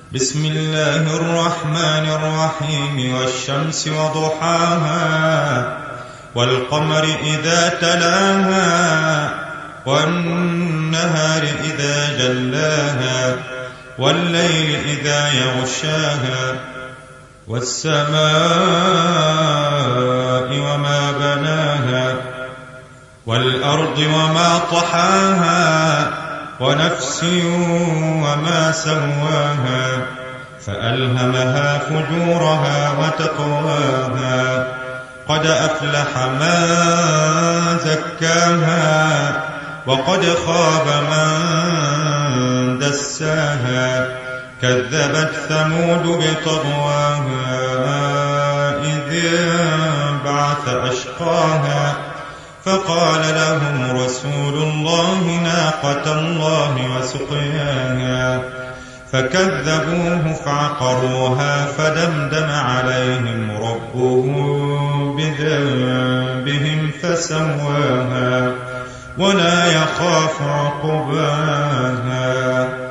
بسم الله الرحمن الرحيم والشمس وضحاها والقمر إذا تلاها والنهار إذا جلاها والليل إذا يغشاها والسماء وما بناها والأرض وما طحاها ونفس وما سواها فألهمها فجورها وتقواها قد أفلح من زكاها وقد خاب من دساها كذبت ثمود بطغواها إذ انبعث أشقاها فقال لهم رسول الله ناقة الله وسقياها فكذبوه فعقروها فدمدم عليهم ربهم بذنبهم فسواها ولا يخاف عقباها